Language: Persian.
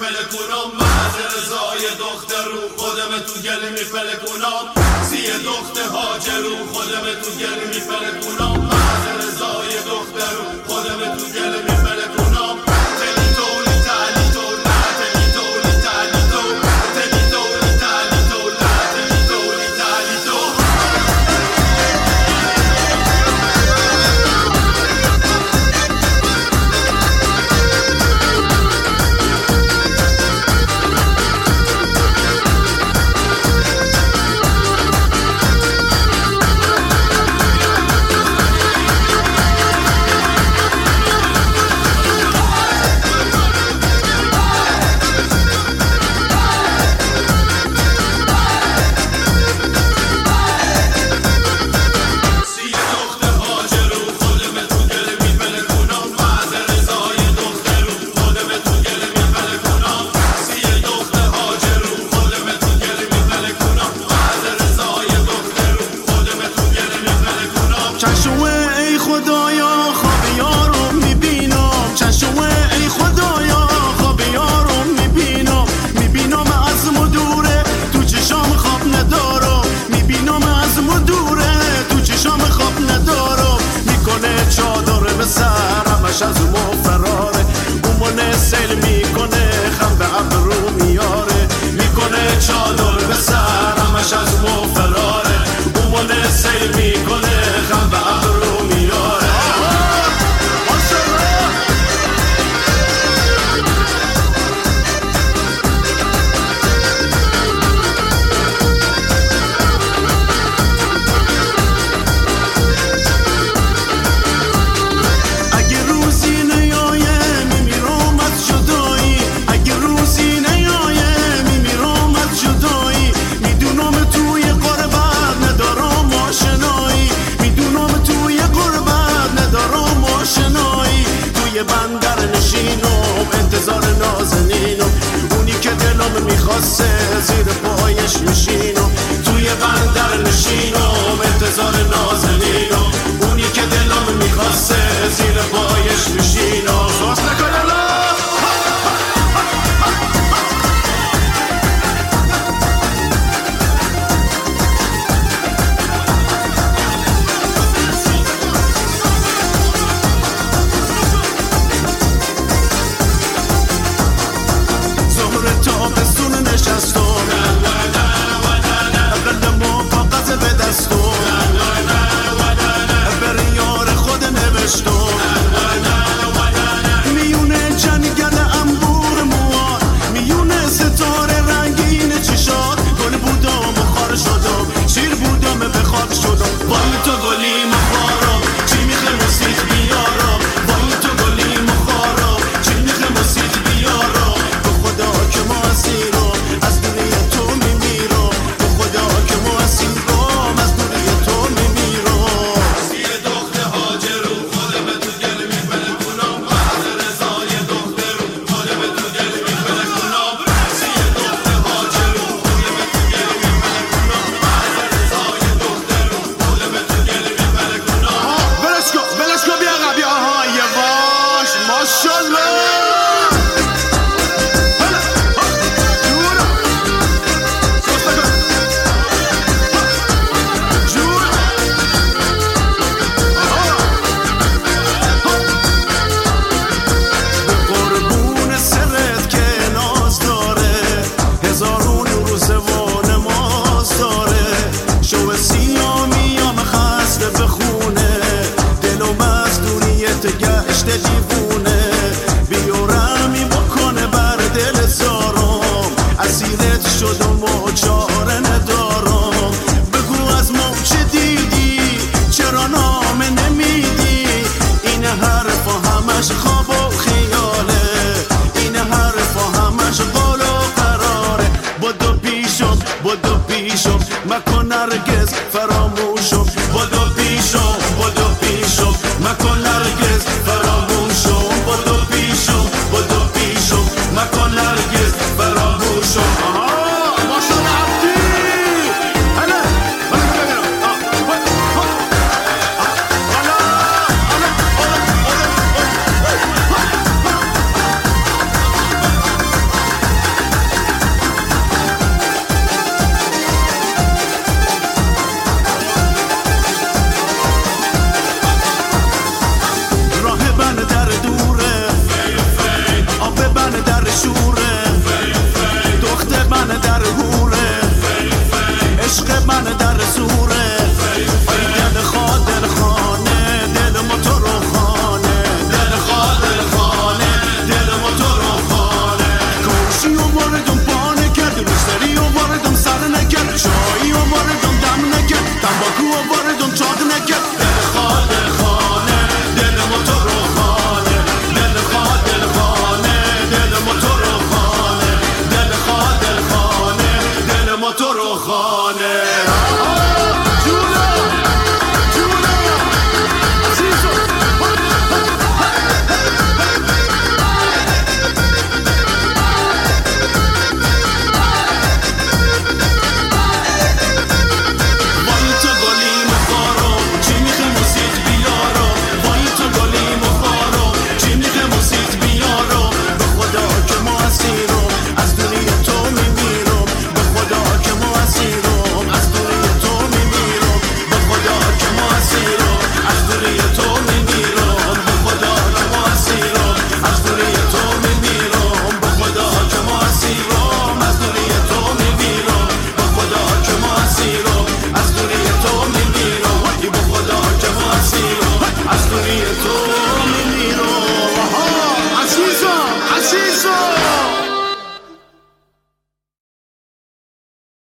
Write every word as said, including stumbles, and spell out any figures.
میپلکونم محض رضای دخترو خودم تو گل میپلکونم سی دخت هاجرو خودم تو گل میپلکونم محض رضای دخترو خودم تو گل میپلکونم تلی تولی تلی تولا تلی تولی تلی تو تلی تولی تلی تولا تلی تولی تلی تو از ما فراره بومونه سیل میکنه خم به ابرو میاره میکنه چادر به سر همش از ما فراره بومونه سیل میکنه خم به ابرو میاره انتظار نازنینم اونی که دلم میخواسته زیر پایش میشینم توی بندر نشینم انتظار نازنینم اونی که دلم میخواسته زیر پایش میشینم سوست نکنه خانه